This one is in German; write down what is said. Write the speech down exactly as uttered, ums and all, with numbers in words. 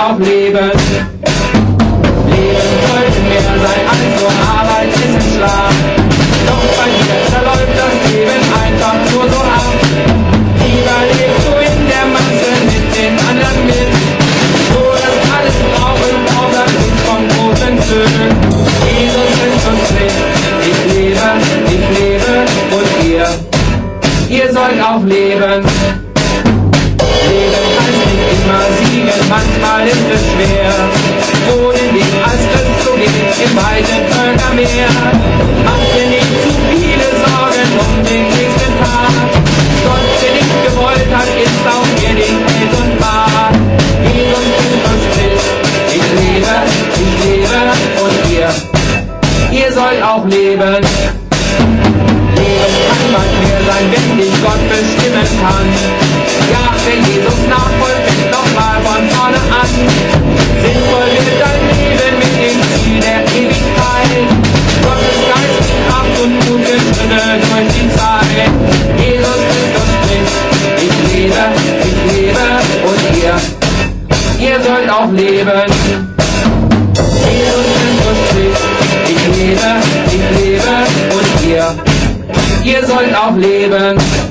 auch leben. Leben sollte mehr sein als nur Arbeit, Essen, Schlaf. Doch bei dir verläuft das Leben einfach nur so ab. Lieber lebst du in der Masse mit den anderen mit, wo das alles brauchen, außer Sinn vom großen Glück. Jesus ist uns Licht, ich lebe, ich lebe und ihr, ihr sollt auch leben. Leben heißt nicht immer siegen, manchmal ist es schwer. Ohne den als Christus geht im weiten Völkermeer. Mach dir nicht zu viele Sorgen um den nächsten Tag. Gott, der dich gewollt hat, ist auch mir den Held und Bart. Jesus ist uns Licht, ich lebe, ich lebe und ihr, ihr sollt auch leben. Leben kann mal schwer sein, wenn dich Gott bestimmen kann. Ja, wer Jesus nachfolgt, fängt nochmal von vorne an. Sinnvoll wird dein Leben mit dem Ziel der Ewigkeit. Gottes Geist, Kraft und Mut Schritte durch die Zeit. Jesus Christus spricht, ich lebe, ich lebe und ihr, ihr sollt auch leben. Jesus Christus spricht, ich lebe, ich lebe und ihr, ihr sollt auch leben.